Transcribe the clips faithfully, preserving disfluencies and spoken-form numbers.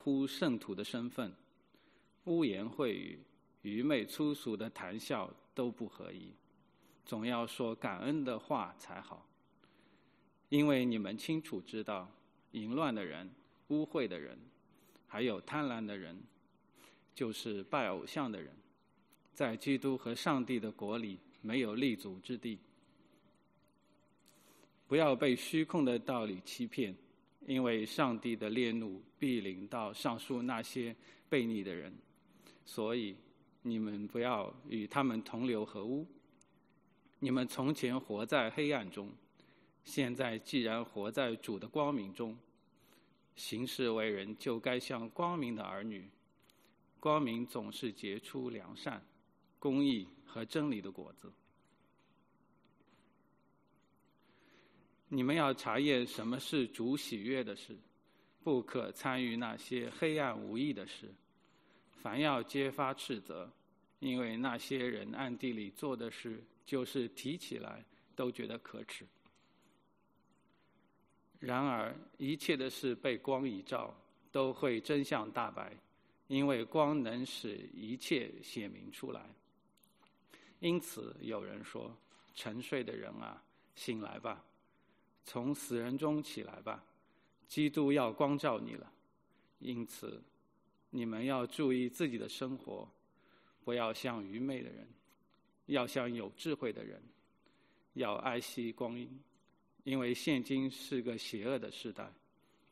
乎圣徒的身份，污言秽语、愚昧粗俗的谈笑都不合宜，总要说感恩的话才好。因为你们清楚知道，淫乱的人、污秽的人，还有贪婪的人，就是拜偶像的人，在基督和上帝的国里没有立足之地。不要被虚空的道理欺骗，因为上帝的烈怒必临到上述那些悖逆的人，所以你们不要与他们同流合污。你们从前活在黑暗中，现在既然活在主的光明中，行事为人就该像光明的儿女。光明总是结出良善、公义和真理的果子。你们要查验什么是主喜悦的事，不可参与那些黑暗无益的事。凡要揭发斥责，因为那些人暗地里做的事，就是提起来都觉得可耻。然而一切的事被光一照，都会真相大白，因为光能使一切显明出来。因此有人说，沉睡的人啊，醒来吧，从死人中起来吧，基督要光照你了。因此你们要注意自己的生活，不要像愚昧的人，要像有智慧的人，要爱惜光阴，因为现今是个邪恶的时代。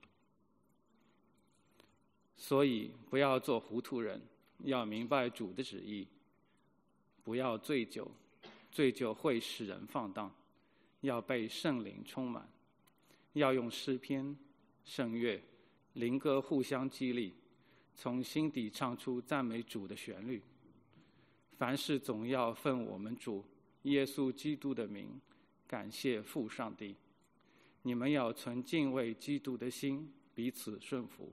所以不要做糊涂人，要明白主的旨意。不要醉酒，醉酒会使人放荡，要被圣灵充满，要用诗篇、圣乐、灵歌互相激励，从心底唱出赞美主的旋律。凡事总要奉我们主耶稣基督的名，感谢父上帝。你们要存敬畏基督的心，彼此顺服。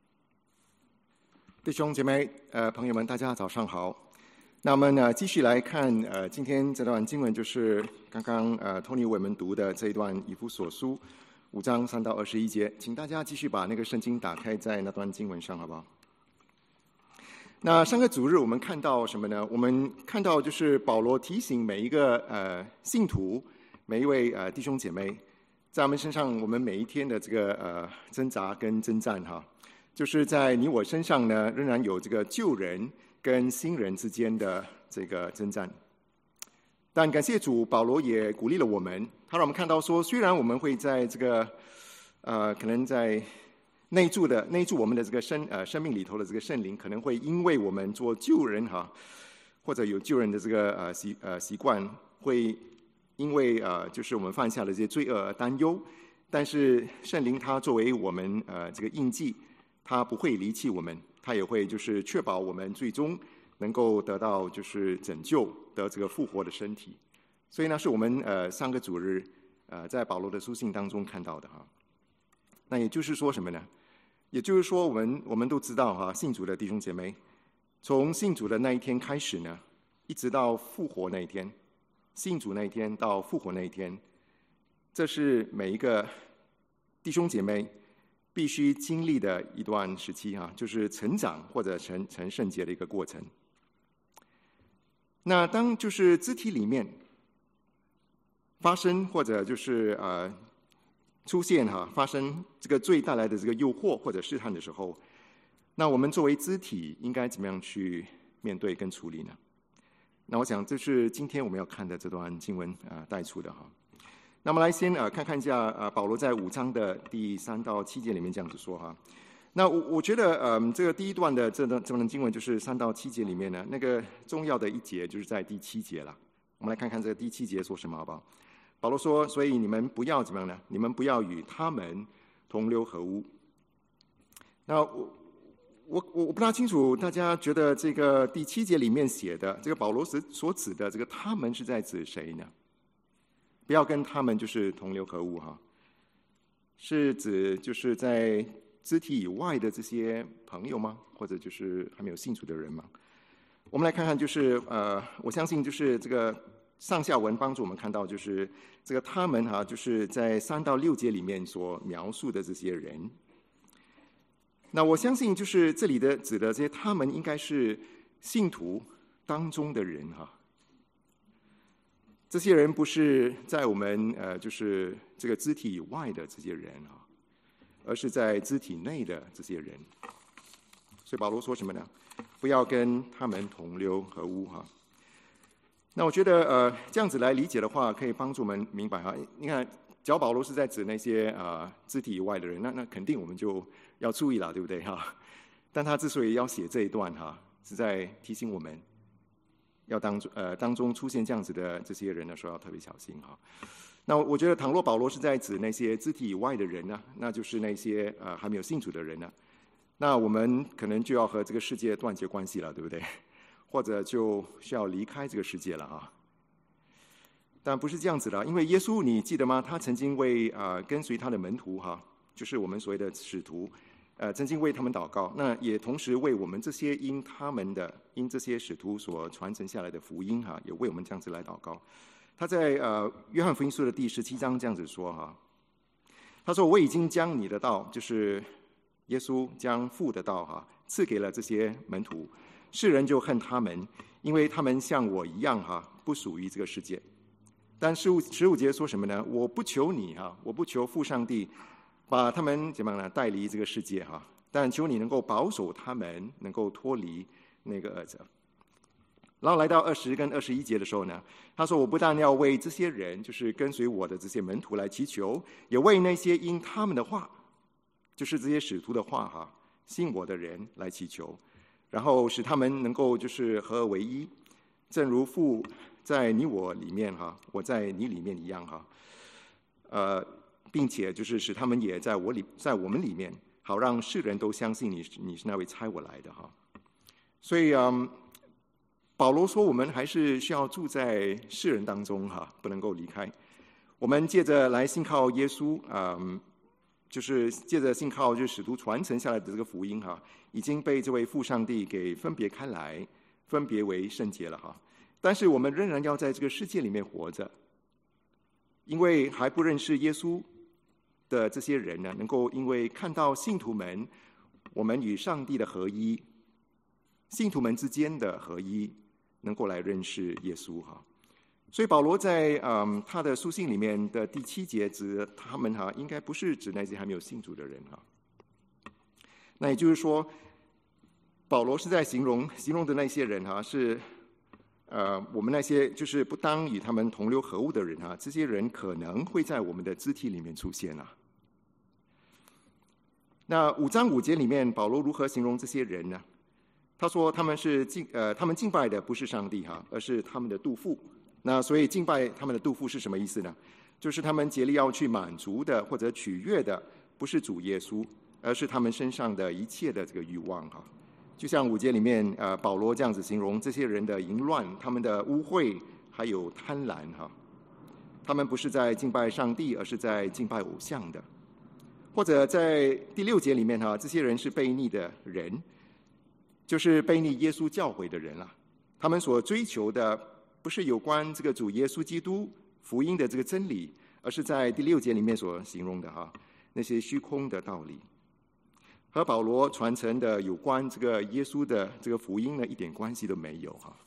弟兄姐妹、呃朋友们，大家早上好。那我们呢继续来看呃今天这段经文，就是刚刚呃 Tony 为我们读的这一段以弗所书五章三到二十一节，请大家继续把那个圣经打开在那段经文上，好不好？那上个主日我们看到什么呢？我们看到就是保罗提醒每一个呃信徒，每一位呃弟兄姐妹，在我们身上，我们每一天的这个呃挣扎跟征战哈，就是在你我身上呢，仍然有这个旧人跟新人之间的这个征战。但感谢主，保罗也鼓励了我们，他让我们看到说，虽然我们会在这个呃可能在内住的内住我们的这个生呃生命里头的这个圣灵，可能会因为我们做旧人哈，或者有旧人的这个呃习呃习惯，会因为呃就是我们犯下的这些罪恶而担忧。但是圣灵他作为我们呃这个印记，他不会离弃我们，他也会就是确保我们最终能够得到就是拯救，得这个复活的身体。所以呢，是我们呃上个主日呃在保罗的书信当中看到的哈。那也就是说什么呢？也就是说，我们我们都知道哈，信主的弟兄姐妹，从信主的那一天开始呢，一直到复活那一天，信主那一天到复活那一天，这是每一个弟兄姐妹必须经历的一段时期哈，就是成长或者成成圣洁的一个过程。那当就是肢体里面发生或者就是呃出现哈发生这个罪带来的这个诱惑或者试探的时候，那我们作为肢体应该怎么样去面对跟处理呢？那我想这是今天我们要看的这段经文啊、呃、带出的哈。那么来先呃看看一下呃保罗在五章的第三到七节里面这样子说哈。那我我觉得呃这个第一段的这段这段经文就是三到七节里面呢，那个重要的一节就是在第七节了。我们来看看这个第七节说什么好不好？保罗说，所以你们不要怎么样呢？你们不要与他们同流合污。那我我我不大清楚，大家觉得这个第七节里面写的这个保罗所指的这个他们是在指谁呢？不要跟他们就是同流合污哈，是指就是在肢体以外的这些朋友吗？或者就是还没有信主的人吗？我们来看看，就是呃，我相信就是这个上下文帮助我们看到，就是这个他们哈，就是在三到六节里面所描述的这些人。 那我相信，就是这里的指的这些，他们应该是信徒当中的人哈。这些人不是在我们呃，就是这个肢体以外的这些人啊，而是在肢体内的这些人。所以保罗说什么呢？不要跟他们同流合污哈。那我觉得呃，这样子来理解的话，可以帮助我们明白哈。你看，只要保罗是在指那些啊、呃、肢体以外的人，那那肯定我们就要注意了，对不对哈？但他之所以要写这一段哈，是在提醒我们，要当呃当中出现这样子的这些人的时候，要特别小心哈。那我觉得，倘若保罗是在指那些肢体以外的人呢，那就是那些呃还没有信主的人呢，那我们可能就要和这个世界断绝关系了，对不对？或者就需要离开这个世界了啊。但不是这样子的，因为耶稣你记得吗？他曾经为啊、呃、跟随他的门徒哈，就是我们所谓的使徒，呃，曾经为他们祷告，那也同时为我们这些因他们的因这些使徒所传承下来的福音哈，也为我们这样子来祷告。他在呃约翰福音书的第十七章这样子说哈，他说：“我已经将你的道，就是耶稣将父的道哈，赐给了这些门徒。世人就恨他们，因为他们像我一样哈，不属于这个世界。但十五十五节说什么呢？我不求你哈，我不求父上帝把他们怎么样呢带离这个世界哈，但求你能够保守他们，能够脱离那个恶者。”然后来到二十跟二十一节的时候呢，他说：“我不但要为这些人，就是跟随我的这些门徒来祈求，也为那些因他们的话，就是这些使徒的话哈，信我的人来祈求。”然后使他们能够就是合而为一，正如父在你我里面哈，我在你里面一样哈，呃，并且就是使他们也在我里，在我们里面，好让世人都相信你，你是那位差我来的哈。所以嗯，保罗说我们还是需要住在世人当中哈，不能够离开。我们借着来信靠耶稣，嗯。就是借着信靠，就是使徒传承下来的这个福音哈，已经被这位父上帝给分别开来，分别为圣洁了哈。但是我们仍然要在这个世界里面活着，因为还不认识耶稣的这些人呢，能够因为看到信徒们，我们与上帝的合一，信徒们之间的合一，能够来认识耶稣哈。所以保罗在嗯他的书信里面的第七节指他们哈，应该不是指那些还没有信主的人哈。那也就是说，保罗是在形容形容的那些人哈，是呃我们那些就是不当与他们同流合污的人哈，这些人可能会在我们的肢体里面出现啊。那五章五节里面，保罗如何形容这些人呢？他说他们是敬呃他们敬拜的不是上帝哈，而是他们的肚腹。那所以敬拜他们的肚腹是什么意思呢？就是他们竭力要去满足的或者取悦的，不是主耶稣，而是他们身上的一切的这个欲望哈。就像五节里面呃保罗这样子形容这些人的淫乱、他们的污秽还有贪婪哈。他们不是在敬拜上帝，而是在敬拜偶像的。或者在第六节里面哈，这些人是悖逆的人，就是悖逆耶稣教诲的人啦。他们所追求的不是有关这个主耶稣基督福音的这个真理，而是在第六节里面所形容的哈那些虚空的道理，和保罗传承的有关这个耶稣的这个福音呢一点关系都没有哈。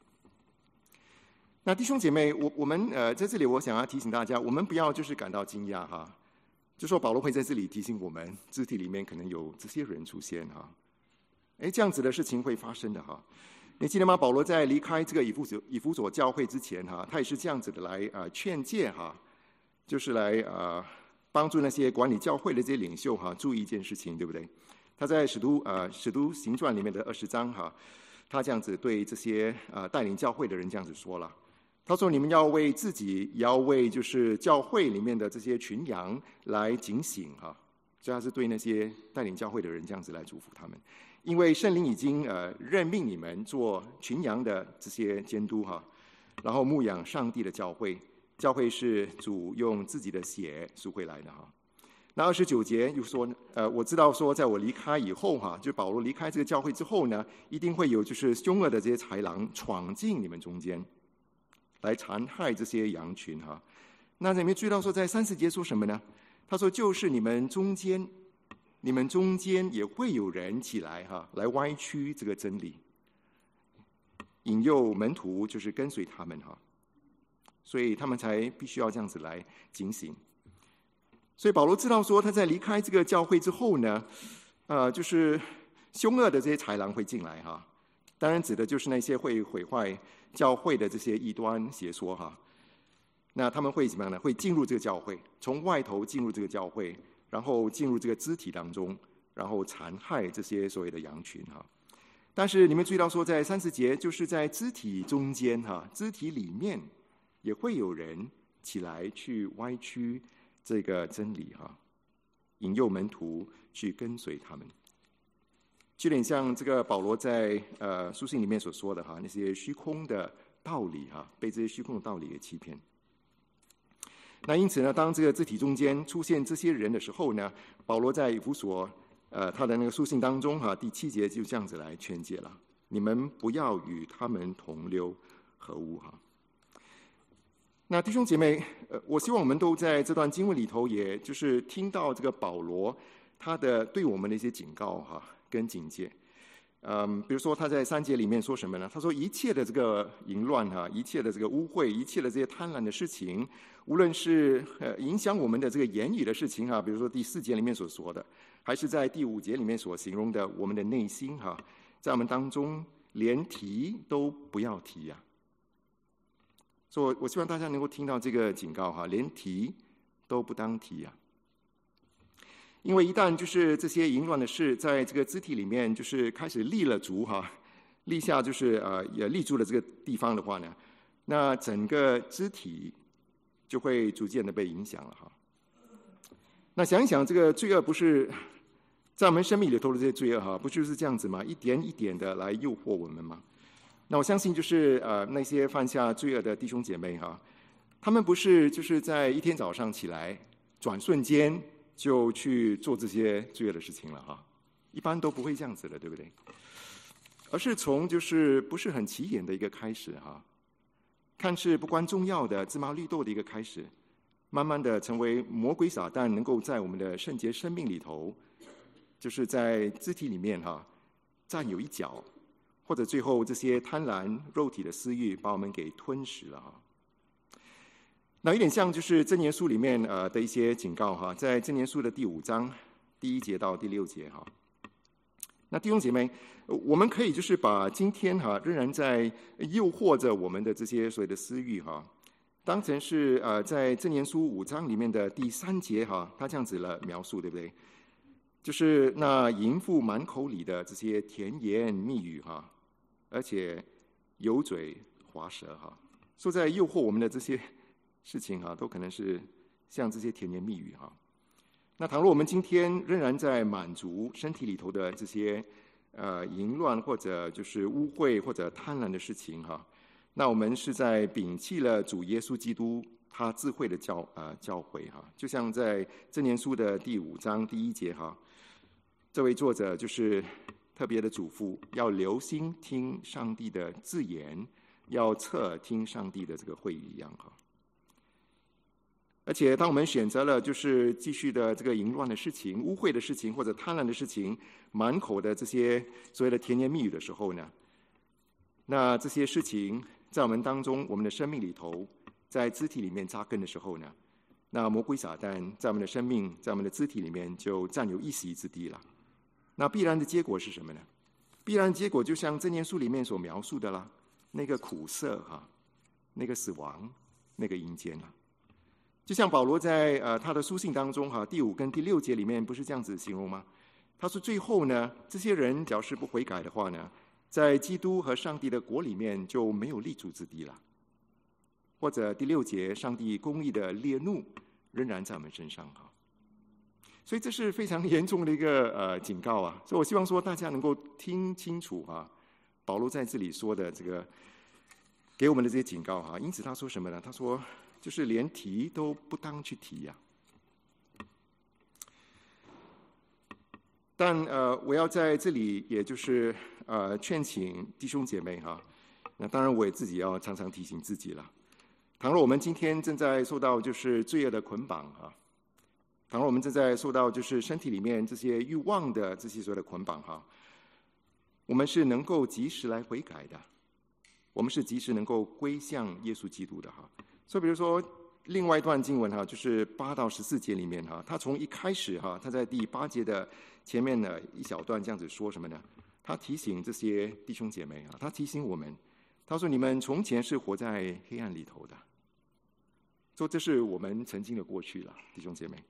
那弟兄姐妹，我我们呃在这里我想要提醒大家，我们不要就是感到惊讶哈，就说保罗会在这里提醒我们，肢体里面可能有这些人出现哈，哎，这样子的事情会发生的哈。你记得吗？保罗在离开这个以弗所以弗所教会之前哈，他也是这样子的来啊、呃、劝诫哈，就是来啊、呃、帮助那些管理教会的这些领袖哈注意一件事情，对不对？他在使徒呃使徒行传里面的二十章哈，他这样子对这些呃带领教会的人这样子说了，他说：“你们要为自己，也要为就是教会里面的这些群羊来警醒哈。”所以他是对那些带领教会的人这样子来祝福他们。因为圣灵已经呃任命你们做群羊的这些监督哈，然后牧养上帝的教会，教会是主用自己的血赎回来的哈。那二十九节又说，呃，我知道说，在我离开以后哈，就保罗离开这个教会之后呢，一定会有就是凶恶的这些豺狼闯进你们中间，来残害这些羊群哈。那你们注意到说，在三十节说什么呢？他说：“就是你们中间你们中间也会有人起来哈，来歪曲这个真理，引诱门徒就是跟随他们哈，所以他们才必须要这样子来警醒。所以保罗知道说，他在离开这个教会之后呢，呃，就是凶恶的这些豺狼会进来哈，当然指的就是那些会毁坏教会的这些异端邪说哈。那他们会怎么样呢？会进入这个教会，从外头进入这个教会，然后进入这个肢体当中，然后残害这些所谓的羊群哈。但是你们注意到说，在三十节，就是在肢体中间哈，肢体里面也会有人起来去歪曲这个真理哈，引诱门徒去跟随他们，就有点像这个保罗在呃书信里面所说的哈，那些虚空的道理哈，被这些虚空的道理给欺骗。那因此呢，当这个肢体中间出现这些人的时候呢，保罗在以弗所呃他的那个书信当中哈，第七节就这样子来劝诫了：你们不要与他们同流合污哈。那弟兄姐妹，呃，我希望我们都在这段经文里头，也就是听到这个保罗他的对我们的一些警告哈，跟警戒。嗯，比如说他在三节里面说什么呢？他说一切的这个淫乱哈，一切的这个污秽，一切的这些贪婪的事情，无论是呃影响我们的这个言语的事情哈，比如说第四节里面所说的，还是在第五节里面所形容的我们的内心哈，在我们当中连提都不要提呀、啊。所以我希望大家能够听到这个警告哈，连提都不当提呀、啊。因为一旦就是这些淫乱的事在这个肢体里面就是开始立了足哈，立下就是呃也立住了这个地方的话呢，那整个肢体就会逐渐的被影响了哈。那想一想，这个罪恶不是在我们生命里头的这些罪恶哈，不就是这样子吗？一点一点的来诱惑我们吗？那我相信就是呃那些犯下罪恶的弟兄姐妹哈，他们不是就是在一天早上起来转瞬间就去做这些罪恶的事情了哈，一般都不会这样子的，对不对？而是从就是不是很起眼的一个开始哈，看似不关重要的芝麻绿豆的一个开始，慢慢的成为魔鬼撒旦能够在我们的圣洁生命里头，就是在肢体里面哈占有一角，或者最后这些贪婪肉体的私欲把我们给吞噬了哈。那有点像就是箴言书里面呃的一些警告哈，在箴言书的第五章第一节到第六节哈。那弟兄姐妹，我们可以就是把今天哈仍然在诱惑着我们的这些所谓的私欲哈，当成是呃在箴言书五章里面的第三节哈，他这样子了描述，对不对？就是那淫妇满口里的这些甜言蜜语哈，而且油嘴滑舌哈，说在诱惑我们的这些事情哈，都可能是像这些甜言蜜语哈。那倘若我们今天仍然在满足身体里头的这些呃淫乱或者就是污秽或者贪婪的事情哈，那我们是在摒弃了主耶稣基督他智慧的教呃教诲哈。就像在箴言书的第五章第一节哈，这位作者就是特别的嘱咐，要留心听上帝的字言，要侧听上帝的这个会议一样哈。而且当我们选择了就是继续的这个淫乱的事情、污秽的事情或者贪婪的事情，满口的这些所谓的甜言蜜语的时候呢，那这些事情在我们当中，我们的生命里头，在肢体里面扎根的时候呢，那魔鬼撒旦在我们的生命、在我们的肢体里面就占有一席之地了。那必然的结果是什么呢？必然的结果就像箴言书里面所描述的啦，那个苦涩哈，那个死亡，那个阴间了。就像保罗在呃他的书信当中哈，第五跟第六节里面不是这样子形容吗？他说最后呢，这些人假使不悔改的话呢，在基督和上帝的国里面就没有立足之地了。或者第六节，上帝公义的烈怒仍然在我们身上哈。所以这是非常严重的一个呃警告啊！所以我希望说大家能够听清楚啊，保罗在这里说的这个给我们的这些警告哈。因此他说什么呢？他说就是连提都不当去提呀、啊。但呃，我要在这里也就是呃劝请弟兄姐妹哈。那当然我也自己要常常提醒自己了。倘若我们今天正在受到就是罪恶的捆绑哈， 倘若我们正在受到就是身体里面这些欲望的这些所谓的捆绑哈，我们是能够及时来悔改的，我们是及时能够归向耶稣基督的哈。所以比如说另外一段经文哈，就是八到十四节里面哈，他从一开始哈，他在第八节的前面呢一小段这样子说什么呢？他提醒这些弟兄姐妹啊，他提醒我们，他说：“你们从前是活在黑暗里头的。”说这是我们曾经的过去了，弟兄姐妹。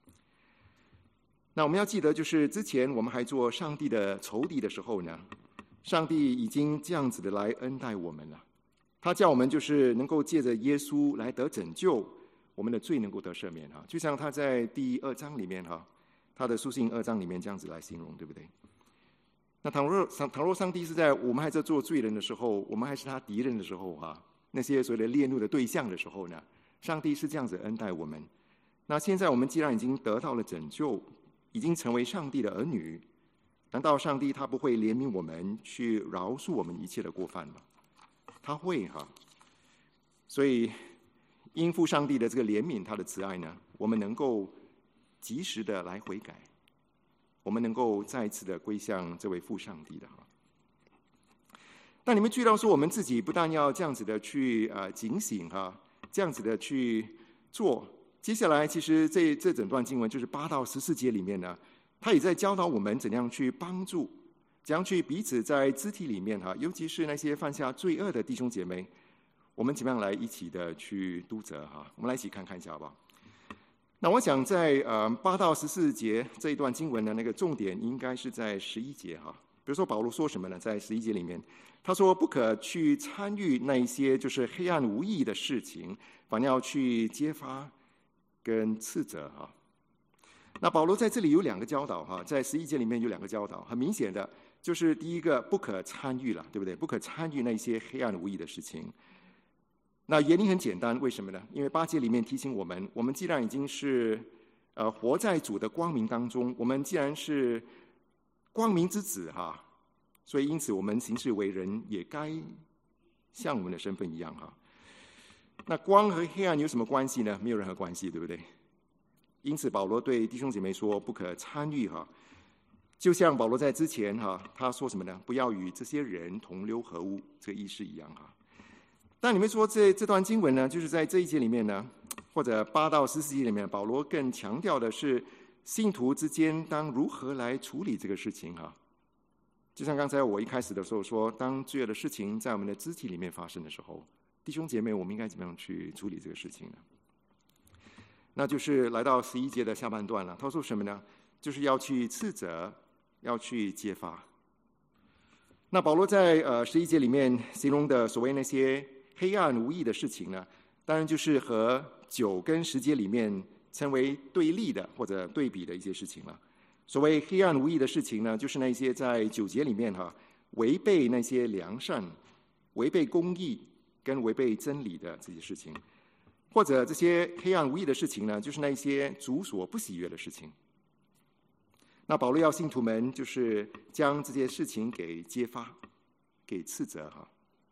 那我们要记得，就是之前我们还做上帝的仇敌的时候呢，上帝已经这样子的来恩待我们了。他叫我们就是能够借着耶稣来得拯救，我们的罪能够得赦免哈。就像他在第二章里面哈，他的书信二章里面这样子来形容，对不对？那倘若倘若上帝是在我们还在做罪人的时候，我们还是他敌人的时候哈，那些所谓的烈怒的对象的时候呢，上帝是这样子恩待我们。那现在我们既然已经得到了拯救，已经成为上帝的儿女，难道上帝他不会怜悯我们，去饶恕我们一切的过犯吗？他会哈。所以应付上帝的这个怜悯，他的慈爱呢，我们能够及时的来悔改，我们能够再一次的归向这位父上帝的哈。那你们注意到说，我们自己不但要这样子的去呃警醒哈，这样子的去做。接下来，其实这这整段经文就是八到十四节里面呢，他也在教导我们怎样去帮助，怎样去彼此在肢体里面哈，尤其是那些犯下罪恶的弟兄姐妹，我们怎么样来一起的去督责哈？我们来一起看看一下好不好？那我想在呃八到十四节这一段经文的那个重点应该是在十一节哈。比如说保罗说什么呢？在十一节里面，他说不可去参与那一些就是黑暗无益的事情，反要去揭发跟斥责哈。那保罗在这里有两个教导哈，在十一节里面有两个教导，很明显的就是第一个不可参与了，对不对？不可参与那些黑暗无益的事情。那原因很简单，为什么呢？因为八节里面提醒我们，我们既然已经是呃活在主的光明当中，我们既然是光明之子哈，所以因此我们行事为人也该像我们的身份一样哈。那光和黑暗有什么关系呢？没有任何关系，对不对？因此保罗对弟兄姐妹说不可参与哈，就像保罗在之前哈他说什么呢？不要与这些人同流合污，这个意思一样哈。但你们说这这段经文呢，就是在这一节里面呢，或者八到十四节里面，保罗更强调的是信徒之间当如何来处理这个事情哈。就像刚才我一开始的时候说，当罪恶的事情在我们的肢体里面发生的时候，弟兄姐妹，我们应该怎么样去处理这个事情呢？那就是来到十一节的下半段了。他说什么呢？就是要去斥责，要去揭发。那保罗在呃十一节里面形容的所谓那些黑暗无益的事情呢，当然就是和九跟十节里面称为对立的或者对比的一些事情了。所谓黑暗无益的事情呢，就是那些在九节里面哈违背那些良善、违背公义跟违背真理的这些事情，或者这些黑暗无益的事情呢，就是那些主所不喜悦的事情。那保罗要信徒们就是将这些事情给揭发、给斥责哈。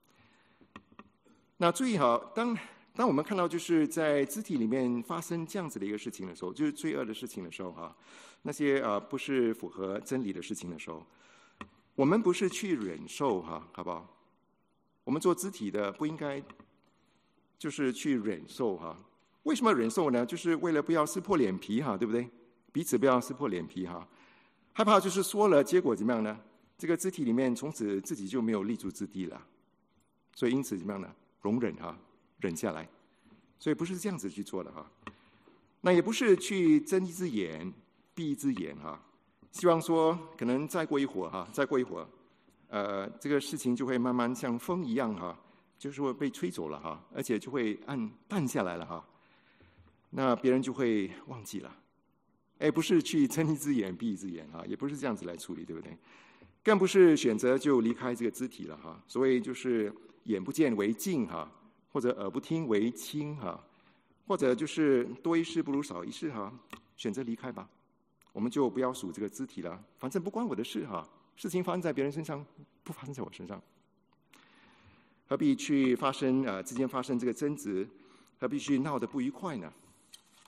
那注意哈，当当我们看到就是在肢体里面发生这样子的一个事情的时候，就是罪恶的事情的时候哈，那些呃不是符合真理的事情的时候，我们不是去忍受哈，好不好？我们做肢体的不应该就是去忍受哈。为什么忍受呢？就是为了不要撕破脸皮哈，对不对？彼此不要撕破脸皮哈。害怕就是说了，结果怎么样呢？这个肢体里面从此自己就没有立足之地了。所以因此怎么样呢？容忍哈，忍下来。所以不是这样子去做的哈。那也不是去睁一只眼闭一只眼哈。希望说可能再过一会儿哈，再过一会儿，呃，这个事情就会慢慢像风一样哈，就是会被吹走了哈，而且就会按淡下来了哈。那别人就会忘记了。哎，不是去睁一只眼闭一只眼哈，也不是这样子来处理，对不对？更不是选择就离开这个肢体了哈。所谓就是眼不见为净哈，或者耳不听为清哈，或者就是多一事不如少一事哈，选择离开吧。我们就不要数这个肢体了，反正不关我的事哈，事情发生在别人身上，不发生在我身上，何必去发生呃之间发生这个争执，何必去闹得不愉快呢？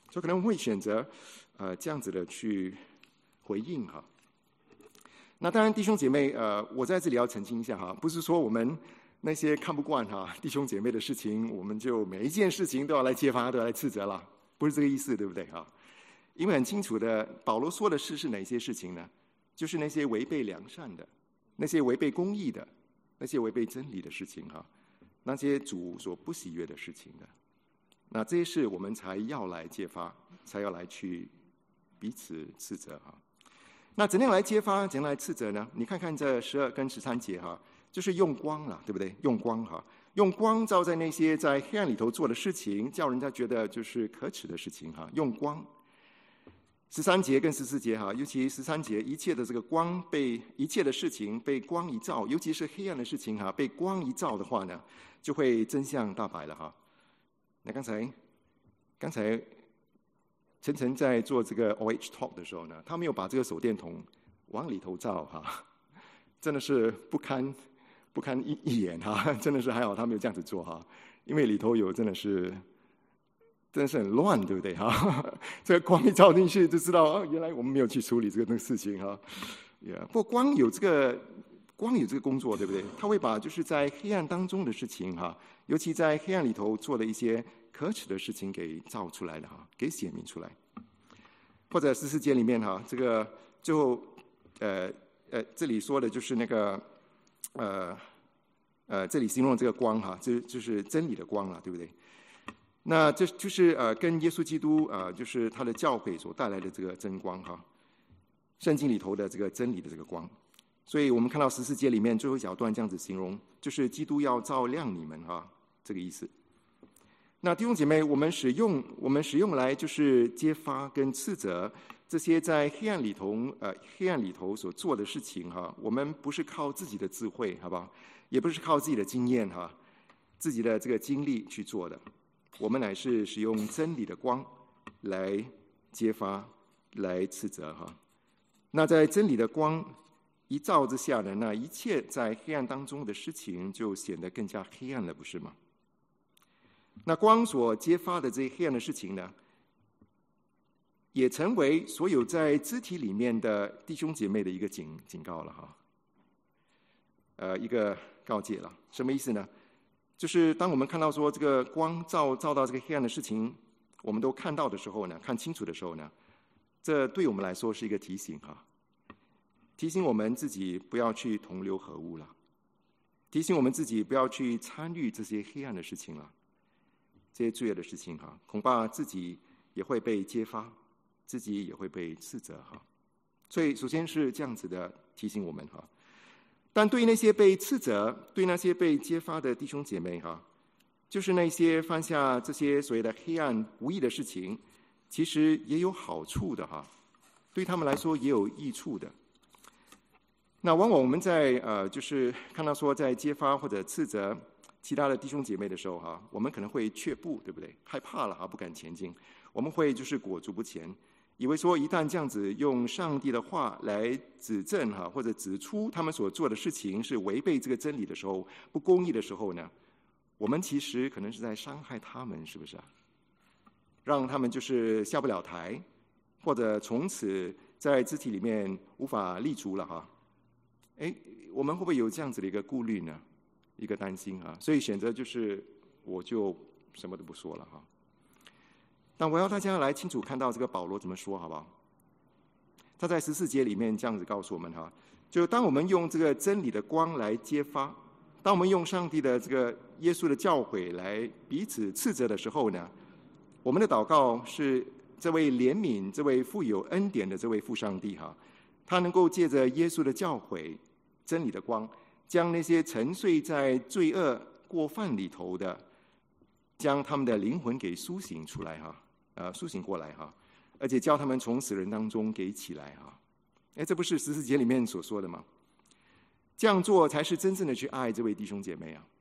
所以可能我们会选择呃这样子的去回应哈。那当然，弟兄姐妹，呃，我在这里要澄清一下哈，不是说我们那些看不惯哈弟兄姐妹的事情，我们就每一件事情都要来揭发，都要来斥责了，不是这个意思，对不对哈？因为很清楚的，保罗说的事是哪些事情呢？就是那些违背良善的，那些违背公义的，那些违背真理的事情哈，那些主所不喜悦的事情的，那这些事我们才要来揭发，才要来去彼此斥责哈。那怎样来揭发，怎样来斥责呢？你看看这十二跟十三节哈，就是用光了，对不对？用光哈，用光照在那些在黑暗里头做的事情，叫人家觉得就是可耻的事情哈。用光。十三节跟十四节哈，尤其十三节，一切的这个光被一切的事情被光一照，尤其是黑暗的事情哈，被光一照的话呢，就会真相大白了哈。那刚才刚才。晨晨在做这个 O H Talk 的时候呢，他没有把这个手电筒往里头照哈，真的是不堪不堪一一眼哈，真的是还好他没有这样子做哈，因为里头有真的是真的是很乱，对不对哈？这个光一照进去就知道啊，原来我们没有去处理这个事情哈。Yeah, 不过光有这个光有这个工作，对不对？他会把就是在黑暗当中的事情哈，尤其在黑暗里头做的一些可耻的事情给照出来了哈，给显明出来。或者十四节里面哈，这个最后呃呃这里说的就是那个呃呃这里形容这个光哈，这就是真理的光了，对不对？那这就是呃跟耶稣基督呃就是他的教诲所带来的这个真光哈，圣经里头的这个真理的这个光。所以我们看到十四节里面最后一小段这样子形容，就是基督要照亮你们哈，这个意思。那弟兄姐妹，我们使用我们使用来就是揭发跟斥责这些在黑暗里头呃黑暗里头所做的事情哈，我们不是靠自己的智慧，好不好？也不是靠自己的经验哈，自己的这个经历去做的，我们乃是使用真理的光来揭发、来斥责哈。那在真理的光一照之下呢，那一切在黑暗当中的事情就显得更加黑暗了，不是吗？那光所揭发的这些黑暗的事情呢，也成为所有在肢体里面的弟兄姐妹的一个警警告了哈，呃，一个告诫了。什么意思呢？就是当我们看到说这个光照照到这个黑暗的事情，我们都看到的时候呢，看清楚的时候呢，这对我们来说是一个提醒哈，提醒我们自己不要去同流合污了，提醒我们自己不要去参与这些黑暗的事情了。这些罪恶的事情哈，恐怕自己也会被揭发，自己也会被斥责哈。所以首先是这样子的提醒我们哈。但对于那些被斥责、对那些被揭发的弟兄姐妹哈，就是那些犯下这些所谓的黑暗无义的事情，其实也有好处的哈，对他们来说也有益处的。那往往我们在呃，就是看到说在揭发或者斥责其他的弟兄姐妹的时候哈，我们可能会却步，对不对？害怕了哈，不敢前进。我们会就是裹足不前，以为说一旦这样子用上帝的话来指正哈，或者指出他们所做的事情是违背这个真理的时候、不公义的时候呢，我们其实可能是在伤害他们，是不是啊？让他们就是下不了台，或者从此在肢体里面无法立足了哈。哎，我们会不会有这样子的一个顾虑呢？一个担心啊，所以选择就是我就什么都不说了哈。但我要大家来清楚看到这个保罗怎么说，好不好？他在十四节里面这样子告诉我们哈，就当我们用这个真理的光来揭发，当我们用上帝的这个耶稣的教诲来彼此斥责的时候呢，我们的祷告是这位怜悯、这位富有恩典的这位父上帝哈，他能够借着耶稣的教诲、真理的光，将那些沉睡在罪恶过犯里头的，将他们的灵魂给苏醒出来哈，呃，苏醒过来哈，而且叫他们从死人当中给起来哈。哎，这不是十四节里面所说的吗？这样做才是真正的去爱这位弟兄姐妹啊，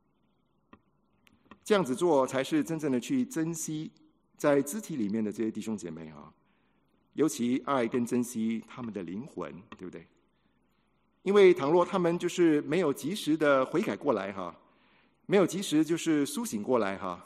这样子做才是真正的去珍惜在肢体里面的这些弟兄姐妹哈，尤其爱跟珍惜他们的灵魂，对不对？因为倘若他们就是没有及时的悔改过来哈，没有及时就是苏醒过来哈，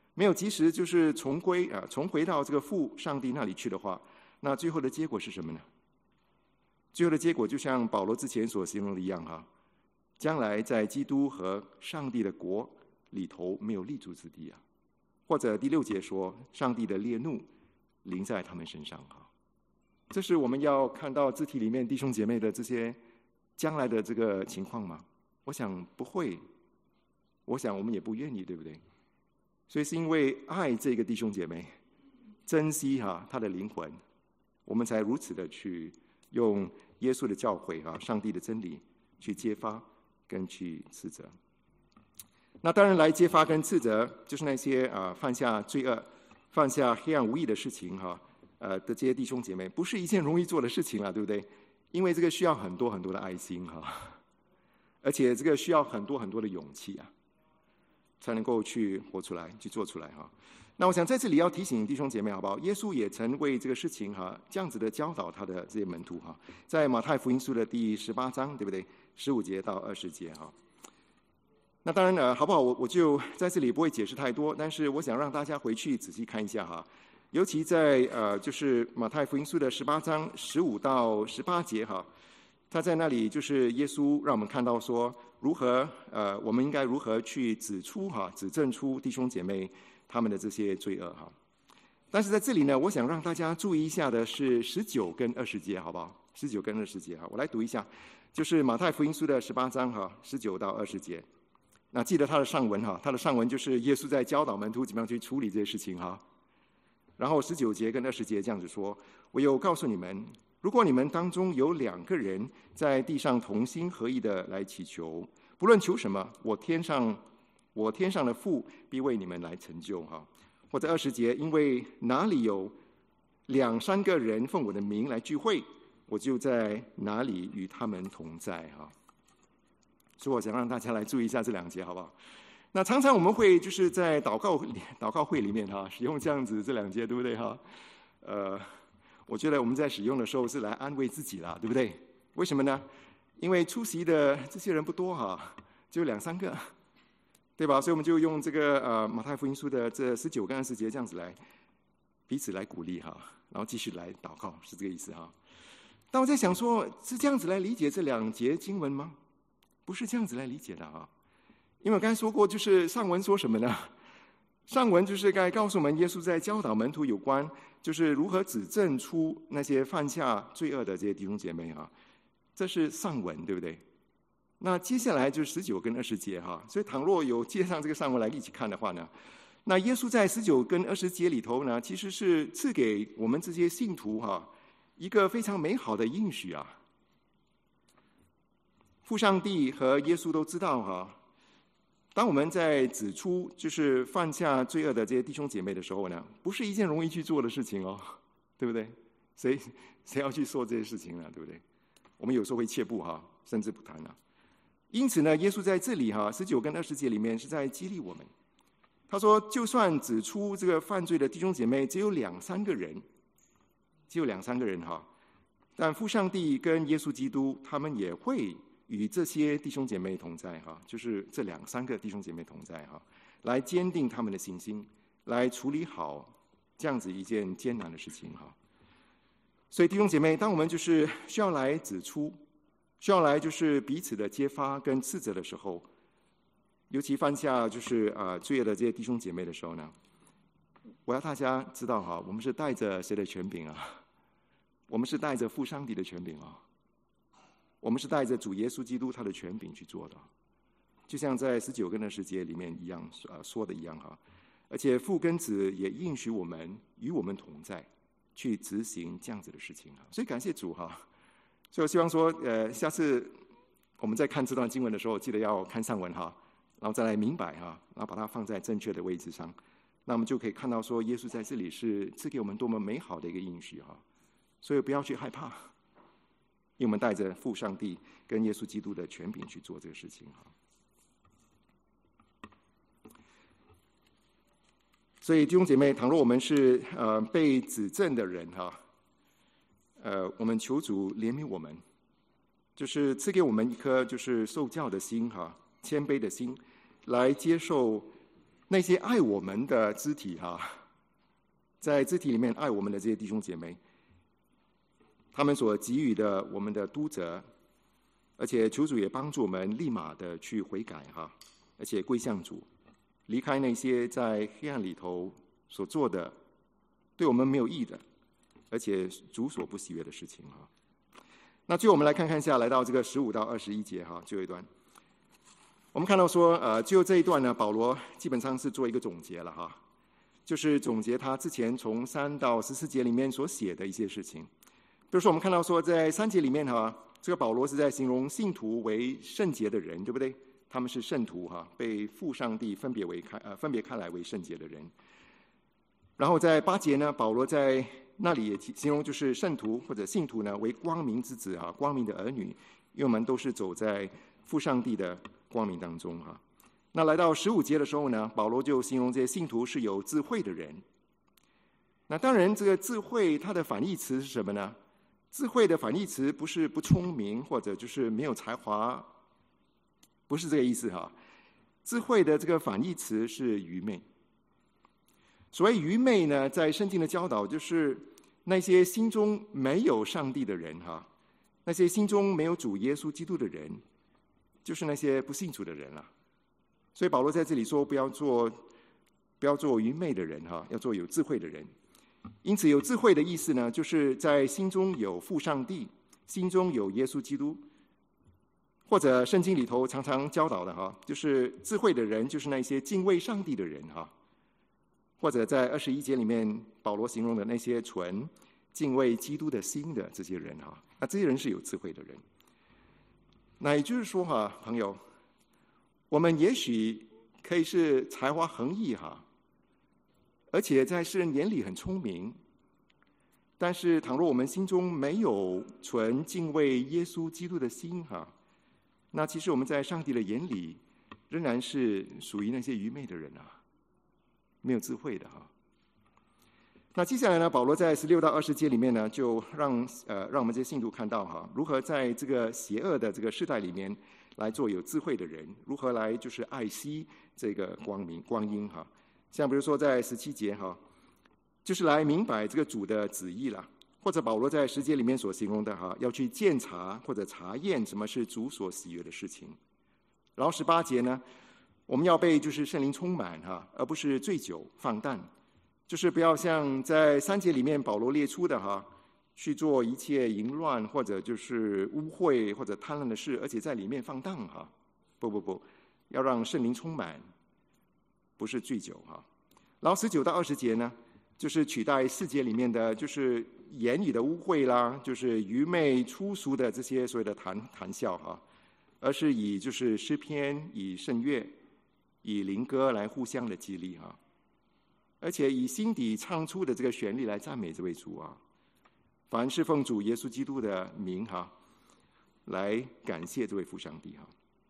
没有及时就是重归啊，重回到这个父上帝那里去的话，那最后的结果是什么呢？最后的结果就像保罗之前所形容的一样哈，将来在基督和上帝的国里头没有立足之地啊，或者第六节说，上帝的烈怒临在他们身上哈。这是我们要看到字体里面弟兄姐妹的这些将来的这个情况吗？我想不会，我想我们也不愿意，对不对？所以是因为爱这个弟兄姐妹，珍惜哈他的灵魂，我们才如此的去用耶稣的教诲哈，上帝的真理去揭发跟去斥责。那当然来揭发跟斥责，就是那些啊犯下罪恶、犯下黑暗无义的事情哈，呃的这些弟兄姐妹，不是一件容易做的事情啊，对不对？因为这个需要很多很多的爱心哈，而且这个需要很多很多的勇气啊，才能够去活出来、去做出来哈。那我想在这里要提醒弟兄姐妹好不好？耶稣也曾为这个事情哈这样子的教导他的这些门徒哈，在马太福音书的第十八章，对不对？十五节到二十节哈。那当然呢，好不好？我我就在这里不会解释太多，但是我想让大家回去仔细看一下哈。尤其在呃，就是马太福音书的十八章十五到十八节哈，他在那里就是耶稣让我们看到说，如何呃，我们应该如何去指出哈，指证出弟兄姐妹他们的这些罪恶哈。但是在这里呢，我想让大家注意一下的是十九跟二十节，好不好？十九跟二十节哈，我来读一下，就是马太福音书的十八章哈，十九到二十节。那记得他的上文哈，他的上文就是耶稣在教导门徒怎么样去处理这些事情哈。然后十九节跟二十节这样子说：我有告诉你们，如果你们当中有两个人在地上同心合意的来祈求，不论求什么，我天上我天上的父必为你们来成就哈。或者二十节，因为哪里有两三个人奉我的名来聚会，我就在哪里与他们同在哈。所以我想让大家来注意一下这两节，好不好？那常常我们会就是在祷告祷告会里面哈，使用这样子这两节，对不对哈？呃，我觉得我们在使用的时候是来安慰自己啦，对不对？为什么呢？因为出席的这些人不多哈，就两三个，对吧？所以我们就用这个呃马太福音书的这十九跟二十节这样子来彼此来鼓励哈，然后继续来祷告，是这个意思哈。但我在想说，是这样子来理解这两节经文吗？不是这样子来理解的啊，因为我刚才说过，就是上文说什么呢？上文就是该告诉我们，耶稣在教导门徒有关，就是如何指证出那些犯下罪恶的这些弟兄姐妹啊，这是上文，对不对？那接下来就是十九跟二十节哈，所以倘若有接上这个上文来一起看的话呢，那耶稣在十九跟二十节里头呢，其实是赐给我们这些信徒哈一个非常美好的应许啊。父上帝和耶稣都知道哈，当我们在指出就是犯下罪恶的这些弟兄姐妹的时候呢，不是一件容易去做的事情哦，对不对？谁谁要去说这些事情呢？对不对？我们有时候会怯步哈，甚至不谈了。因此呢，耶稣在这里哈，十九跟二十节里面是在激励我们。他说，就算指出这个犯罪的弟兄姐妹只有两三个人，只有两三个人哈，但父上帝跟耶稣基督他们也会与这些弟兄姐妹同在哈，就是这两三个弟兄姐妹同在哈，来坚定他们的信心，来处理好这样子一件艰难的事情哈。所以弟兄姐妹，当我们就是需要来指出，需要来就是彼此的揭发跟斥责的时候，尤其犯下就是啊、呃、罪恶的这些弟兄姐妹的时候呢，我要大家知道哈，我们是带着谁的权柄啊？我们是带着父上帝的权柄啊。我们是带着主耶稣基督他的权柄去做的，就像在十九跟二十节里面一样呃说的一样哈，而且父跟子也应许我们与我们同在，去执行这样子的事情哈。所以感谢主哈，所以我希望说呃下次我们在看这段经文的时候，记得要看上文哈，然后再来明白哈，然后把它放在正确的位置上，那我们就可以看到说耶稣在这里是赐给我们多么美好的一个应许哈，所以不要去害怕。因为我们带着父上帝跟耶稣基督的权柄去做这个事情哈，所以弟兄姐妹，倘若我们是呃被指证的人哈，呃，我们求主怜悯我们，就是赐给我们一颗就是受教的心哈，谦卑的心，来接受那些爱我们的肢体哈，在肢体里面爱我们的这些弟兄姐妹，他们所给予的我们的督责，而且求主也帮助我们立马的去悔改哈，而且归向主，离开那些在黑暗里头所做的对我们没有益的，而且主所不喜悦的事情哈。那最后我们来看看一下，来到这个十五到二十一节哈，最后一段，我们看到说，呃，最后这一段呢，保罗基本上是做一个总结了哈，就是总结他之前从三到十四节里面所写的一些事情。比如说，我们看到说，在三节里面哈，这个保罗是在形容信徒为圣洁的人，对不对？他们是圣徒哈，被父上帝分别为开呃分别开来为圣洁的人。然后在八节呢，保罗在那里也形容就是圣徒或者信徒呢为光明之子啊，光明的儿女，因为我们都是走在父上帝的光明当中哈。那来到十五节的时候呢，保罗就形容这些信徒是有智慧的人。那当然，这个智慧它的反义词是什么呢？智慧的反义词不是不聪明或者就是没有才华，不是这个意思哈。智慧的这个反义词是愚昧。所谓愚昧呢，在圣经的教导就是那些心中没有上帝的人哈，那些心中没有主耶稣基督的人，就是那些不信主的人了。所以保罗在这里说，不要做不要做愚昧的人哈，要做有智慧的人。因此，有智慧的意思呢，就是在心中有父上帝，心中有耶稣基督，或者圣经里头常常教导的哈，就是智慧的人就是那些敬畏上帝的人哈。或者在二十一节里面，保罗形容的那些存敬畏基督的心的这些人哈，那这些人是有智慧的人。那也就是说哈，朋友，我们也许可以是才华横溢哈，而且在世人眼里很聪明，但是倘若我们心中没有存敬畏耶稣基督的心哈，那其实我们在上帝的眼里仍然是属于那些愚昧的人啊。没有智慧的哈。那接下来呢，保罗在十六到二十节里面呢，就让呃让我们这些信徒看到哈，如何在这个邪恶的这个世代里面来做有智慧的人，如何来就是爱惜这个光明光阴哈。像比如说在十七节哈，就是来明白这个主的旨意啦，或者保罗在十节里面所形容的哈，要去鉴察或者查验什么是主所喜悦的事情。然后十八节呢，我们要被就是圣灵充满哈，而不是醉酒放荡，就是不要像在三节里面保罗列出的哈，去做一切淫乱或者就是污秽或者贪婪的事，而且在里面放荡哈。不不不，要让圣灵充满，不是醉酒哈。然后十九到二十节呢，就是取代四节里面的就是言语的污秽啦，就是愚昧粗俗的这些所谓的谈谈笑哈，而是以就是诗篇、以圣乐、以灵歌来互相的激励哈，而且以心底唱出的这个旋律来赞美这位主啊，凡是奉主耶稣基督的名哈，来感谢这位父上帝哈。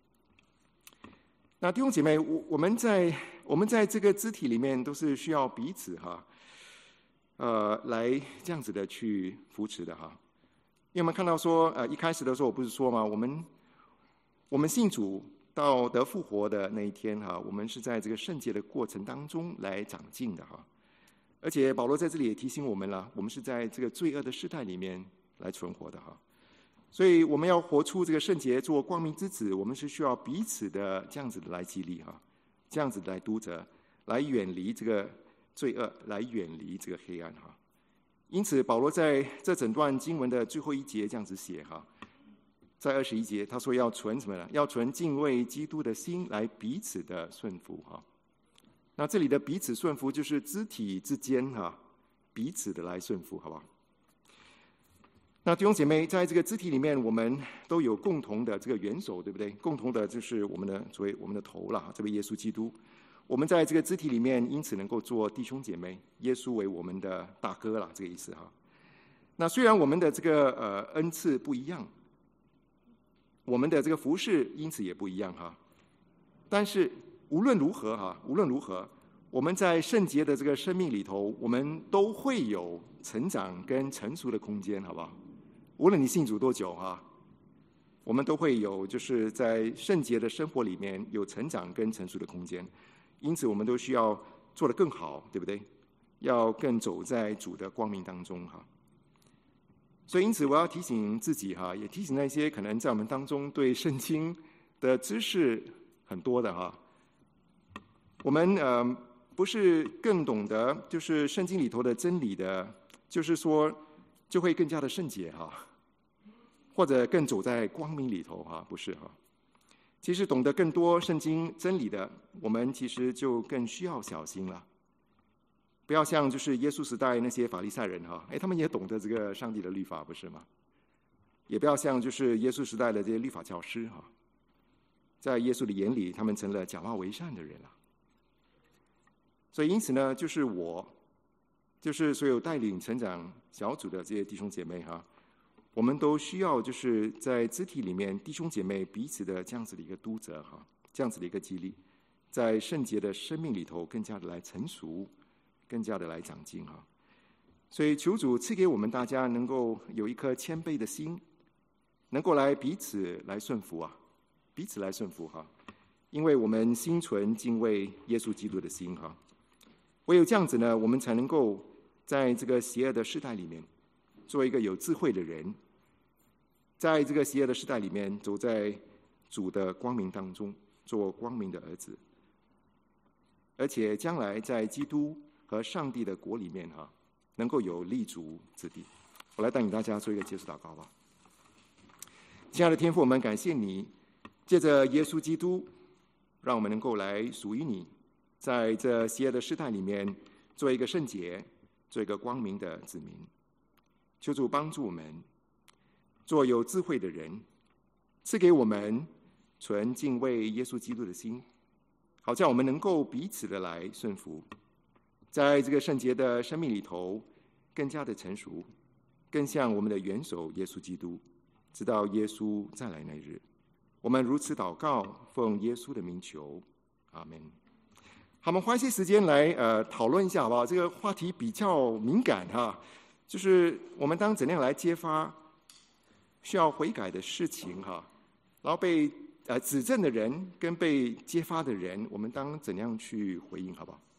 那弟兄姐妹，我我们在我们在这个肢体里面都是需要彼此哈，呃，来这样子的去扶持的哈。因为我们看到说，呃，一开始的时候我不是说嘛，我们我们信主到得复活的那一天哈，我们是在这个圣洁的过程当中来长进的哈。而且保罗在这里也提醒我们了，我们是在这个罪恶的世代里面来存活的哈。所以我们要活出这个圣洁，做光明之子，我们是需要彼此的这样子的来激励哈，这样子的来督责，来远离这个罪恶，来远离这个黑暗哈。因此保罗在这整段经文的最后一节这样子写哈，在二十一节他说要存什么呢？要存敬畏基督的心，来彼此的顺服哈。那这里的彼此顺服就是肢体之间哈，彼此的来顺服，好不好？那弟兄姐妹，在这个肢体里面，我们都有共同的这个元首，对不对？共同的就是我们的所谓我们的头了，这位耶稣基督。我们在这个肢体里面，因此能够做弟兄姐妹，耶稣为我们的大哥了，这个意思哈。那虽然我们的这个呃恩赐不一样，我们的这个服事因此也不一样哈，但是无论如何哈，无论如何，我们在圣洁的这个生命里头，我们都会有成长跟成熟的空间，好不好？无论你信主多久哈，我们都会有就是在圣洁的生活里面有成长跟成熟的空间。 因此我们都需要做得更好，对不对？要更走在主的光明当中哈。所以因此我要提醒自己哈，也提醒那些可能在我们当中对圣经的知识很多的哈，我们呃不是更懂得就是圣经里头的真理的，就是说就会更加的圣洁哈，或者更走在光明里头哈，不是哈。其实懂得更多圣经真理的，我们其实就更需要小心了。不要像就是耶稣时代那些法利赛人哈，哎，他们也懂得这个上帝的律法，不是吗？也不要像就是耶稣时代的这些律法教师哈，在耶稣的眼里，他们成了假冒为善的人了。所以因此呢，就是我，就是所有带领成长小组的这些弟兄姐妹哈，我们都需要就是在肢体里面弟兄姐妹彼此的这样子的一个督责哈，这样子的一个激励，在圣洁的生命里头更加的来成熟，更加的来长进哈。所以求主赐给我们大家能够有一颗谦卑的心，能够来彼此来顺服啊，彼此来顺服哈，因为我们心存敬畏耶稣基督的心哈。唯有这样子呢，我们才能够在这个邪恶的世代里面，做一个有智慧的人，在这个邪恶的世代里面，走在主的光明当中，做光明的儿子，而且将来在基督和上帝的国里面哈，能够有立足之地。我来带领大家做一个结束祷告吧。亲爱的天父，我们感谢你，借着耶稣基督，让我们能够来属于你，在这邪恶的世代里面，做一个圣洁，做一个光明的子民。求主帮助我们，做有智慧的人，赐给我们存敬畏耶稣基督的心，好叫我们能够彼此的来顺服，在这个圣洁的生命里头，更加的成熟，更像我们的元首耶稣基督，直到耶稣再来那日。我们如此祷告，奉耶稣的名求，阿们。好，我们花一些时间来呃讨论一下好不好？这个话题比较敏感哈，就是我们当怎样来揭发需要悔改的事情哈，然后被呃指正的人跟被揭发的人，我们当怎样去回应好不好？